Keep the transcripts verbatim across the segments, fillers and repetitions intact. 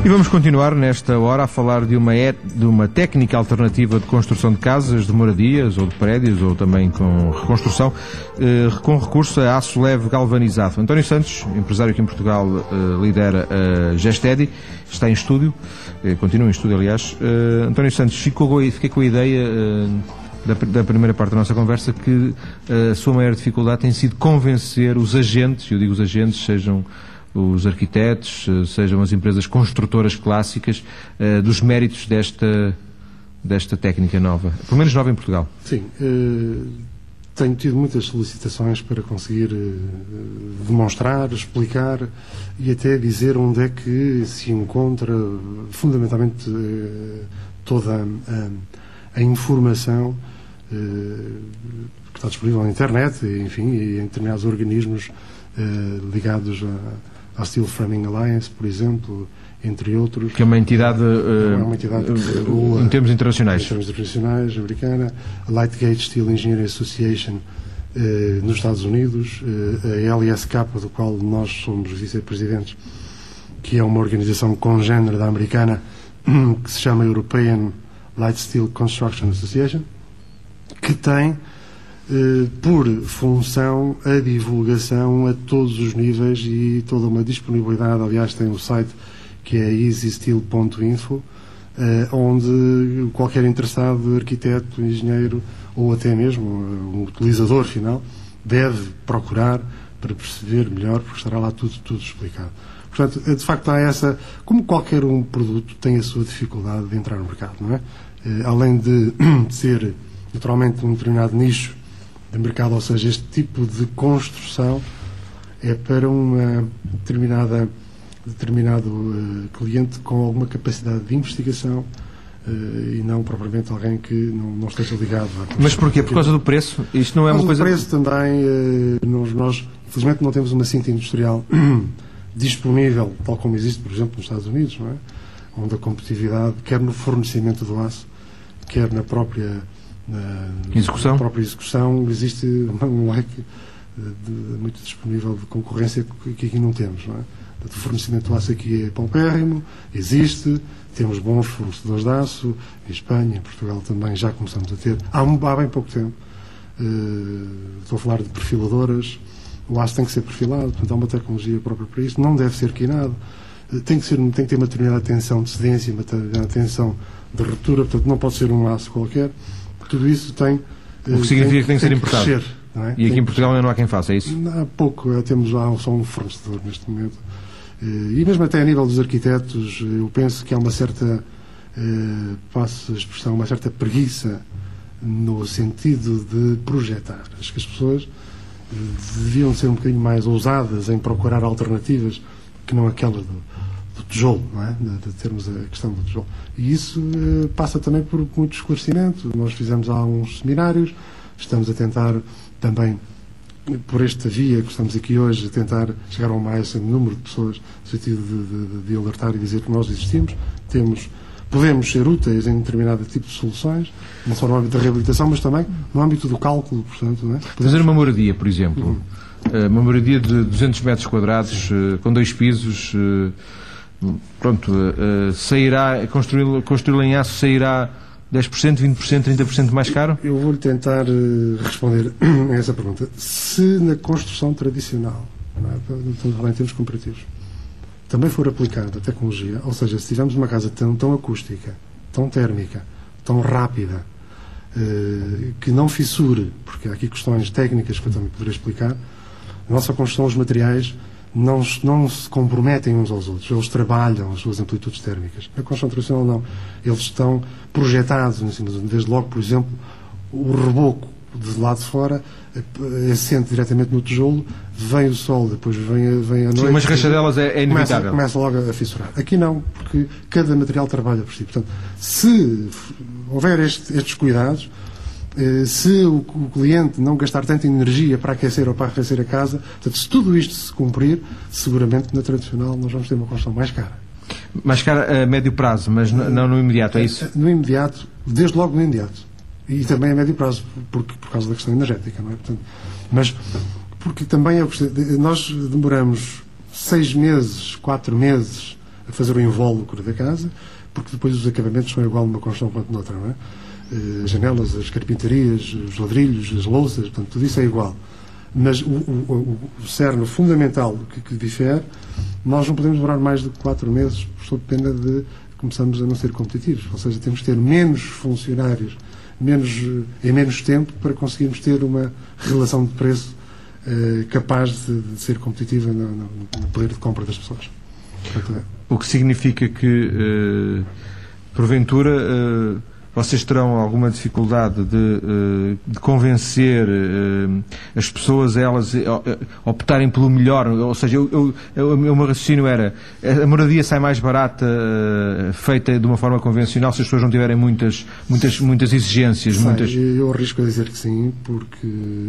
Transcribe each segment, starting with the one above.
E vamos continuar nesta hora a falar de uma, et... de uma técnica alternativa de construção de casas, de moradias ou de prédios, ou também com reconstrução, eh, com recurso a aço leve galvanizado. António Santos, empresário que em Portugal eh, lidera a Gestedi, está em estúdio, eh, continua em estúdio aliás. Eh, António Santos, ficou, fiquei com a ideia eh, da, da primeira parte da nossa conversa que eh, a sua maior dificuldade tem sido convencer os agentes, eu digo os agentes, sejam os arquitetos, sejam as empresas construtoras clássicas, uh, dos méritos desta, desta técnica nova, pelo menos nova em Portugal. Sim, uh, tenho tido muitas solicitações para conseguir uh, demonstrar, explicar e até dizer onde é que se encontra fundamentalmente uh, toda a, a informação uh, que está disponível na internet, enfim, e em determinados organismos uh, ligados a a Steel Framing Alliance, por exemplo, entre outros. Que é uma entidade, uh, é uma entidade que regula, em termos internacionais. Em termos internacionais, americana. A Lightgate Steel Engineering Association uh, nos Estados Unidos. Uh, a L S K, do qual nós somos vice-presidentes, que é uma organização congênere da americana, que se chama European Light Steel Construction Association, que tem Uh, por função a divulgação a todos os níveis e toda uma disponibilidade. Aliás, tem um site que é easy steel ponto info, uh, onde qualquer interessado, arquiteto, engenheiro ou até mesmo uh, um utilizador final deve procurar para perceber melhor, porque estará lá tudo, tudo explicado. Portanto, de facto, há essa, como qualquer um produto tem a sua dificuldade de entrar no mercado, não é? Uh, além de, de ser naturalmente um determinado nicho de mercado, ou seja, este tipo de construção é para uma determinada, determinado uh, cliente com alguma capacidade de investigação uh, e não propriamente alguém que não, não esteja ligado à construção. Mas porquê? Por causa do preço? Isto não é uma coisa... Por causa do preço também, uh, nós, nós infelizmente não temos uma cinta industrial disponível, tal como existe, por exemplo, nos Estados Unidos, não é? Onde a competitividade, quer no fornecimento do aço, quer na própria Na, execução. na própria execução, existe um leque de, de, muito disponível de concorrência que aqui não temos, não é? O fornecimento de aço aqui é paupérrimo, existe, temos bons fornecedores de aço, em Espanha, em Portugal também já começamos a ter, há, um, há bem pouco tempo. Uh, estou a falar de perfiladoras, o aço tem que ser perfilado, portanto há uma tecnologia própria para isso, não deve ser quinado, uh, tem, que ser, tem que ter uma determinada atenção de cedência, uma determinada atenção de ruptura, portanto não pode ser um aço qualquer. Tudo isso tem... O que significa tem, que tem que ser importado. Crescer, não é? E aqui tem em Portugal ainda não há quem faça, é isso? Há pouco, temos lá só um fornecedor neste momento. E mesmo até a nível dos arquitetos, eu penso que há uma certa, passo a expressão, uma certa preguiça no sentido de projetar. Acho que as pessoas deviam ser um bocadinho mais ousadas em procurar alternativas que não aquela do do tijolo, não é? De, de termos a questão do tijolo. E isso eh, passa também por muito esclarecimento. Nós fizemos há uns seminários, estamos a tentar também, por esta via que estamos aqui hoje, a tentar chegar ao mais número de pessoas, no sentido de, de, de alertar e dizer que nós existimos, temos, podemos ser úteis em determinado tipo de soluções, não só no âmbito da reabilitação, mas também no âmbito do cálculo, portanto, não é? Podemos... Fazer uma moradia, por exemplo, uhum. uma moradia de duzentos metros quadrados, uh, com dois pisos, uh, pronto, uh, sairá, construí-lo construí em aço sairá dez por cento, vinte por cento, trinta por cento mais caro? Eu vou-lhe tentar uh, responder a essa pergunta. Se na construção tradicional, não é, em termos comparativos, também for aplicada a tecnologia, ou seja, se tivermos uma casa tão, tão acústica, tão térmica, tão rápida, uh, que não fissure, porque há aqui questões técnicas que eu também poderei explicar, a nossa construção, os materiais Não, não se comprometem uns aos outros, eles trabalham as suas amplitudes térmicas. Na construção tradicional não, eles estão projetados em cima, desde logo, por exemplo, o reboco de lado de fora assente diretamente no tijolo, vem o sol, depois vem a, vem a noite. Sim, mas rachadelas é, é inevitável. Começa, começa logo a fissurar. Aqui não, porque cada material trabalha por si. Portanto, se houver este, estes cuidados, se o, o cliente não gastar tanta energia para aquecer ou para arrefecer a casa, portanto, se tudo isto se cumprir, seguramente na tradicional nós vamos ter uma construção mais cara. Mais cara a médio prazo, mas uh, não no imediato, é isso? No imediato, desde logo no imediato. E também a médio prazo, porque, por causa da questão energética, não é? Portanto, mas porque também é, nós demoramos seis meses, quatro meses, a fazer o invólucro da casa, porque depois os acabamentos são igual numa construção quanto noutra, não é? As janelas, as carpintarias, os ladrilhos, as louças, portanto, tudo isso é igual. Mas o, o, o cerne fundamental que, que difere, nós não podemos demorar mais de quatro meses, sob pena de começarmos a não ser competitivos. Ou seja, temos que ter menos funcionários, menos, em menos tempo, para conseguirmos ter uma relação de preço eh, capaz de, de ser competitiva no, no, no poder de compra das pessoas. Portanto, é. O que significa que, eh, porventura, eh, vocês terão alguma dificuldade de, de convencer as pessoas a elas optarem pelo melhor? Ou seja, eu, eu, o meu raciocínio era, a moradia sai mais barata feita de uma forma convencional se as pessoas não tiverem muitas, muitas, muitas exigências? Sei, muitas... Eu arrisco a dizer que sim, porque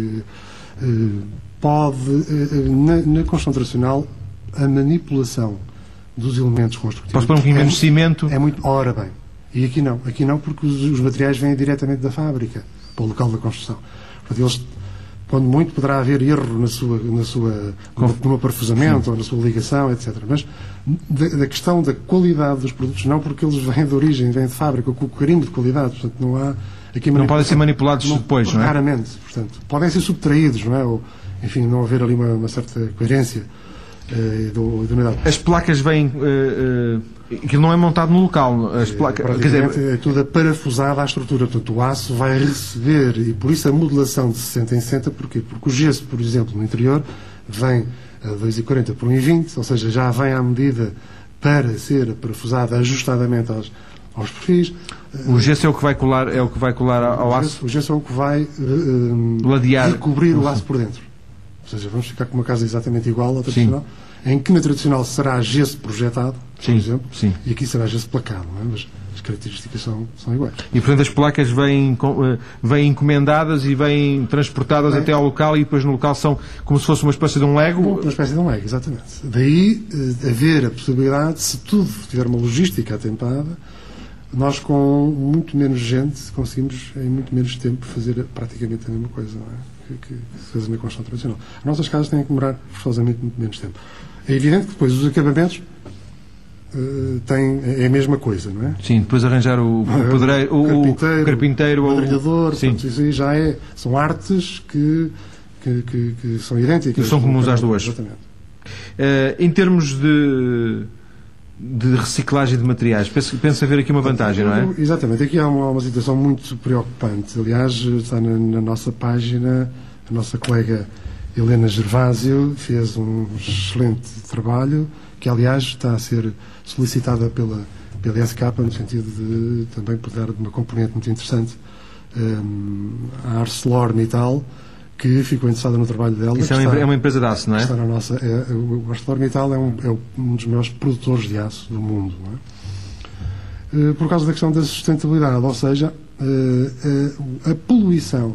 pode, na, na construção tradicional, a manipulação dos elementos construtivos... Posso pôr um bocadinho menos de cimento? É muito... Ora bem. E aqui não. Aqui não, porque os, os materiais vêm diretamente da fábrica para o local da construção. Portanto, eles, quando muito, poderá haver erro na sua, na sua, no, no aperfusamento Sim. ou na sua ligação, etcétera. Mas da, da questão da qualidade dos produtos, não, porque eles vêm de origem, vêm de fábrica, com o carimbo de qualidade. Portanto, não há... Aqui não podem ser manipulados não, depois, não é? Raramente. Portanto, podem ser subtraídos, não é? Ou, enfim, não haver ali uma, uma certa coerência uh, do, da unidade. As placas vêm... Uh, uh... Aquilo não é montado no local. As placas, é, quer dizer, é tudo parafusado à estrutura. Portanto, o aço vai receber, e por isso a modulação de sessenta em sessenta, porquê? Porque o gesso, por exemplo, no interior, vem a dois e quarenta por um e vinte, ou seja, já vem à medida para ser parafusado ajustadamente aos, aos perfis. O gesso é o que vai colar, é o que vai colar ao o aço? Gesso, o gesso é o que vai uh, ladear, recobrir o aço por dentro. Ou seja, vamos ficar com uma casa exatamente igual à tradicional. Sim. Em que na tradicional será gesso projetado, por sim, exemplo, sim. e aqui será gesso placado, não é? Mas as características são, são iguais. E, portanto, as placas vêm, vêm encomendadas e vêm transportadas Bem, até ao local e depois no local são como se fosse uma espécie de um Lego? Uma espécie de um Lego, exatamente. Daí eh, haver a possibilidade, se tudo tiver uma logística atempada, nós com muito menos gente conseguimos em muito menos tempo fazer praticamente a mesma coisa, não é? Que, que se faz na construção tradicional. As nossas casas têm que demorar forçosamente muito menos tempo. É evidente que depois os acabamentos uh, têm, é a mesma coisa, não é? Sim, depois arranjar o, o pedreiro, o, o carpinteiro, carpinteiro, o madrilhador, sim. Portanto, isso aí já é, são artes que, que, que, que são idênticas. Que são comuns às duas. Exatamente. Uh, em termos de, de reciclagem de materiais, penso, penso haver aqui uma vantagem, não é? Exatamente, aqui há uma, uma situação muito preocupante. Aliás, está na, na nossa página, a nossa colega Helena Gervásio fez um excelente trabalho, que aliás está a ser solicitada pela, pela I S C A P, no sentido de também poder dar uma componente muito interessante um, à ArcelorMittal, que ficou interessada no trabalho dela. Isso é uma, está, é uma empresa de aço, não é? Está na nossa, é, o ArcelorMittal é um, é um dos maiores produtores de aço do mundo, não é? Por causa da questão da sustentabilidade, ou seja, a, a poluição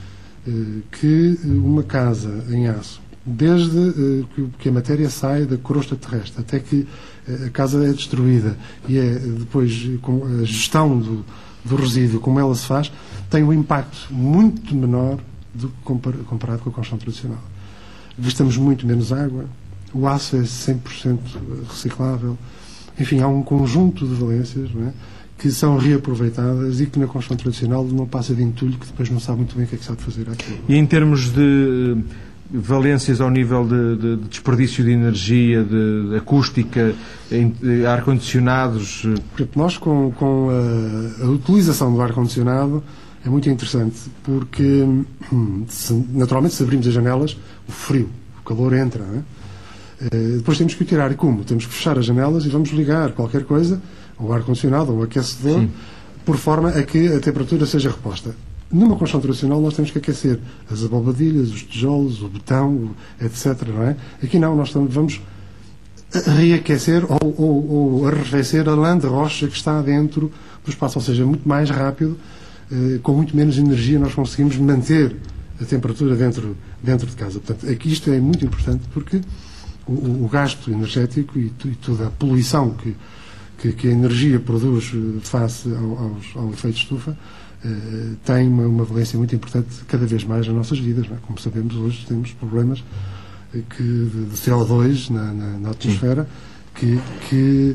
que uma casa em aço, desde que a matéria sai da crosta terrestre até que a casa é destruída e é depois com a gestão do, do resíduo, como ela se faz, tem um impacto muito menor do que comparado com a construção tradicional. Gastamos muito menos água, o aço é cem por cento reciclável, enfim, há um conjunto de valências, não é, que são reaproveitadas e que na construção tradicional não passa de entulho, que depois não sabe muito bem o que é que sabe fazer aquilo. E em termos de valências ao nível de, de, de desperdício de energia, de, de acústica, de ar-condicionados? Nós, com, com a, a utilização do ar-condicionado, é muito interessante, porque se, naturalmente se abrimos as janelas, o frio, o calor entra, não é? Uh, depois temos que o tirar. E como? Temos que fechar as janelas e vamos ligar qualquer coisa, ou ar-condicionado, ou aquecedor, Sim. por forma a que a temperatura seja reposta. Numa construção tradicional nós temos que aquecer as abobadilhas, os tijolos, o betão, etcétera. Não é? Aqui não, nós estamos, vamos reaquecer ou, ou, ou arrefecer a lã de rocha que está dentro do espaço, ou seja, muito mais rápido, uh, com muito menos energia nós conseguimos manter a temperatura dentro, dentro de casa. Portanto, aqui isto é muito importante porque o, o gasto energético e, e toda a poluição que Que, que a energia produz face ao, aos, ao efeito de estufa eh, tem uma, uma valência muito importante cada vez mais nas nossas vidas. Não é? Como sabemos, hoje temos problemas que, de, de C O dois na, na, na atmosfera que, que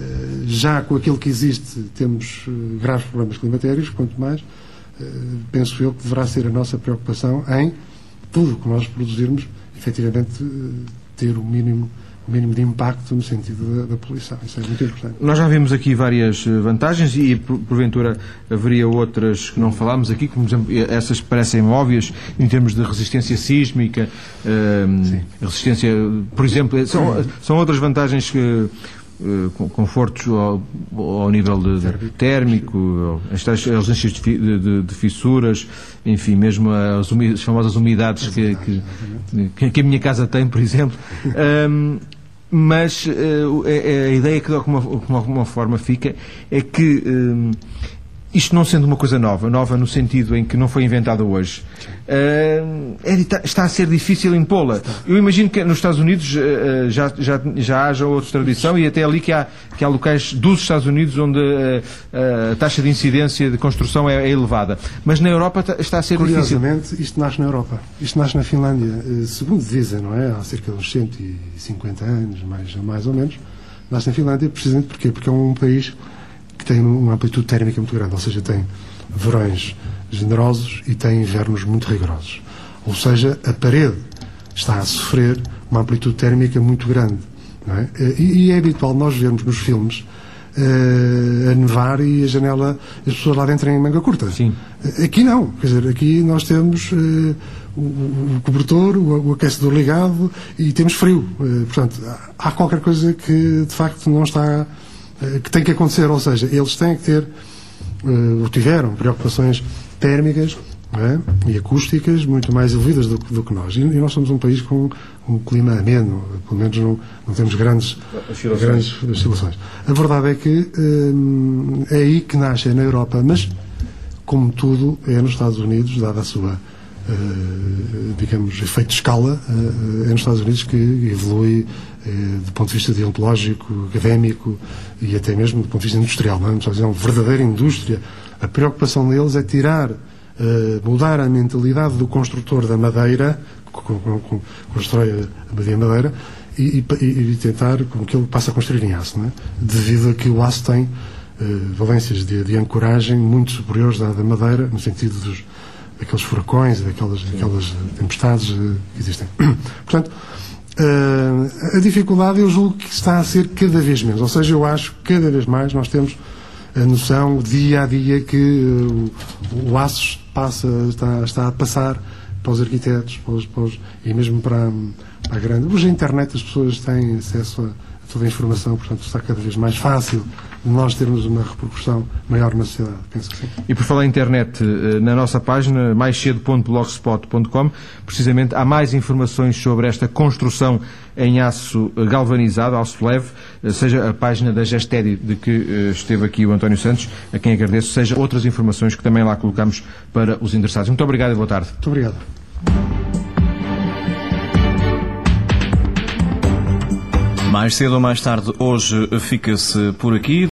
já com aquilo que existe temos graves problemas climatéricos, quanto mais, penso eu que deverá ser a nossa preocupação em tudo o que nós produzirmos, efetivamente, ter o mínimo, o mínimo de impacto no sentido da, da poluição. Isso é muito importante. Nós já vimos aqui várias vantagens e, porventura, haveria outras que não falámos aqui, como, por exemplo, essas parecem óbvias em termos de resistência sísmica, uh, resistência, por exemplo, são, são outras vantagens que confortos ao, ao nível de, de térmico, as ausências de, de, de fissuras, enfim, mesmo as, umi, as famosas umidades que, que, que a minha casa tem, por exemplo. Um, mas uh, a, a ideia que de alguma, de alguma forma fica é que um, isto não sendo uma coisa nova, nova no sentido em que não foi inventada hoje, uh, é, está a ser difícil impô-la. Eu imagino que nos Estados Unidos uh, já, já, já haja outra tradição e até ali que há, que há locais dos Estados Unidos onde uh, a taxa de incidência de construção é, é elevada. Mas na Europa está a ser difícil. Curiosamente, isto nasce na Europa. Isto nasce na Finlândia. Uh, segundo dizem, não é? Há cerca de uns cento e cinquenta anos, mais, mais ou menos, nasce na Finlândia, precisamente porquê? Porque é um país que tem uma amplitude térmica muito grande, ou seja, tem verões generosos e tem invernos muito rigorosos. Ou seja, a parede está a sofrer uma amplitude térmica muito grande. Não é? E, e é habitual nós vermos nos filmes uh, a nevar e a janela, as pessoas lá dentro em manga curta. Sim. Aqui não, quer dizer, aqui nós temos uh, o, o cobertor, o, o aquecedor ligado e temos frio. Uh, portanto, há qualquer coisa que de facto não está, que tem que acontecer, ou seja, eles têm que ter, ou tiveram, preocupações térmicas, não é? E acústicas muito mais elevadas do, do que nós. E, e nós somos um país com um clima ameno, pelo menos não, não temos grandes oscilações. grandes oscilações. A verdade é que hum, é aí que nasce, é na Europa, mas, como tudo, é nos Estados Unidos, dada a sua, uh, digamos, efeito de escala, uh, é nos Estados Unidos que evolui do ponto de vista deontológico, académico e até mesmo do ponto de vista industrial. Não é? É uma verdadeira indústria. A preocupação deles é tirar, uh, mudar a mentalidade do construtor da madeira, que constrói a madeira madeira, e, e, e tentar com que ele passe a construir em aço, não é? Devido a que o aço tem uh, valências de, de ancoragem muito superiores da, da madeira, no sentido dos, daqueles furacões, daquelas, daquelas tempestades uh, que existem. Portanto, Uh, a dificuldade eu julgo que está a ser cada vez menos, ou seja, eu acho que cada vez mais nós temos a noção dia a dia que uh, o, o aço passa, está, está a passar para os arquitetos para os, para os, e mesmo para, para a grande. Hoje a internet as pessoas têm acesso a, a toda a informação, portanto está cada vez mais fácil de nós termos uma repercussão maior na sociedade, penso que sim. E por falar em internet, na nossa página mais cedo ponto blogspot ponto com, precisamente há mais informações sobre esta construção em aço galvanizado, aço leve, seja a página da Gestedi, de que esteve aqui o António Santos, a quem agradeço, seja outras informações que também lá colocamos para os interessados. Muito obrigado e boa tarde. Muito obrigado. Mais cedo ou mais tarde, hoje fica-se por aqui.